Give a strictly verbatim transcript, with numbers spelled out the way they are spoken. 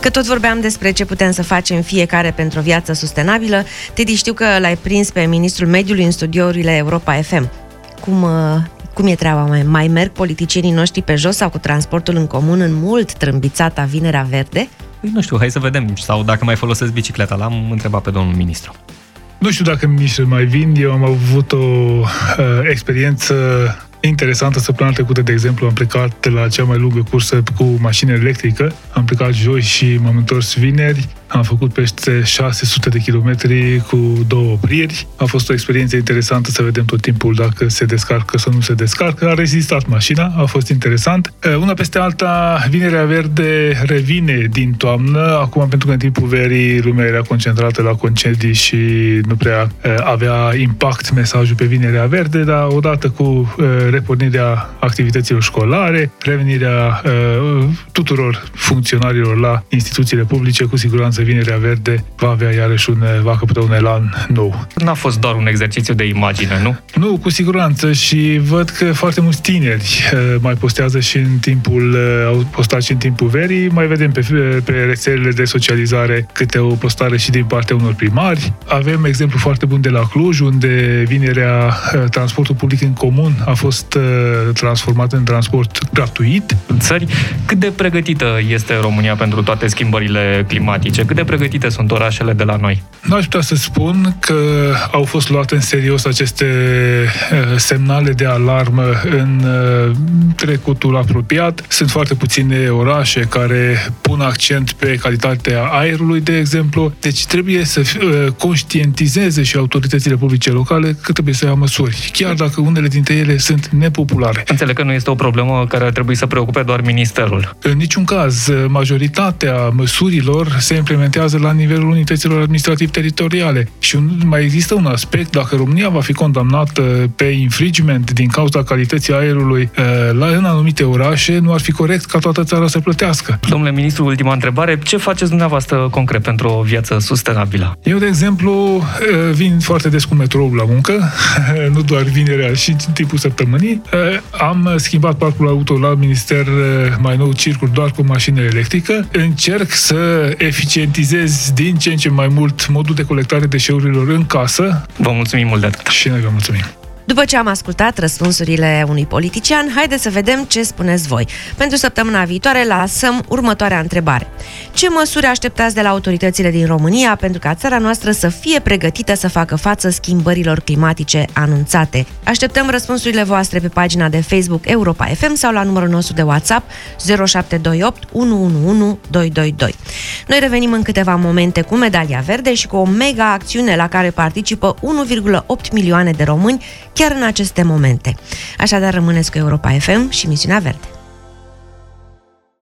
Că tot vorbeam despre ce putem să facem fiecare pentru o viață sustenabilă, Teddy, știu că l-ai prins pe ministrul mediului în studiourile Europa F M. Cum, cum e treaba? Mai, mai merg politicienii noștri pe jos sau cu transportul în comun în mult trâmbițata Vinerea Verde? Nu știu, hai să vedem. Sau dacă mai folosesc bicicleta. L-am întrebat pe domnul ministru. Nu știu dacă ministrul mai vin. Eu am avut o uh, experiență interesantă săptămâna trecută, de exemplu, am plecat la cea mai lungă cursă cu mașină electrică. Am plecat joi și m-am întors vineri. Am făcut peste șase sute de kilometri cu două opriri. A fost o experiență interesantă să vedem tot timpul dacă se descarcă sau nu se descarcă. A rezistat mașina, a fost interesant. Una peste alta, Vinerea Verde revine din toamnă. Acum, pentru că în timpul verii lumea era concentrată la concedii și nu prea avea impact mesajul pe Vinerea Verde, dar odată cu repornirea activităților școlare, revenirea tuturor funcționarilor la instituțiile publice, cu siguranță Vinerea Verde va avea iarăși un, va căpăta un elan nou. N-a fost doar un exercițiu de imagine, nu? Nu, cu siguranță, și văd că foarte mulți tineri mai postează și în timpul, au postat și în timpul verii, mai vedem pe, pe rețelele de socializare câte o postare și din partea unor primari. Avem exemplu foarte bun de la Cluj, unde vinerea transportul public în comun a fost transformat în transport gratuit. În țări, cât de pregătită este România pentru toate schimbările climatice? Cât de pregătite sunt orașele de la noi? Nu aș putea să spun că au fost luate în serios aceste semnale de alarmă în trecutul apropiat. Sunt foarte puține orașe care pun accent pe calitatea aerului, de exemplu. Deci trebuie să conștientizeze și autoritățile publice locale că trebuie să ia măsuri, chiar dacă unele dintre ele sunt nepopulare. Înțeleg că nu este o problemă care ar trebui să preocupe doar ministerul. În niciun caz. Majoritatea măsurilor se implementează la nivelul unităților administrativ-teritoriale. Și un, mai există un aspect: dacă România va fi condamnată pe infringement din cauza calității aerului la, în anumite orașe, nu ar fi corect ca toată țara să plătească. Domnule ministru, ultima întrebare: ce faceți dumneavoastră concret pentru o viață sustenabilă? Eu, de exemplu, vin foarte des cu metroul la muncă, nu doar vinerea, și în timpul săptămânii. Am schimbat parcul auto la minister, mai nou circul doar cu mașină electrică. Încerc să eficientizez din ce în ce mai mult modul de colectare deșeurilor în casă. Vă mulțumim mult de atât. Și noi vă mulțumim. După ce am ascultat răspunsurile unui politician, haideți să vedem ce spuneți voi. Pentru săptămâna viitoare lansăm următoarea întrebare: ce măsuri așteptați de la autoritățile din România pentru ca țara noastră să fie pregătită să facă față schimbărilor climatice anunțate? Așteptăm răspunsurile voastre pe pagina de Facebook Europa F M sau la numărul nostru de WhatsApp zero șapte doi opt unu unu unu doi doi doi. Noi revenim în câteva momente cu Medalia Verde și cu o mega acțiune la care participă unu virgulă opt milioane de români chiar în aceste momente. Așadar, rămâneți cu Europa F M și Misiunea Verde.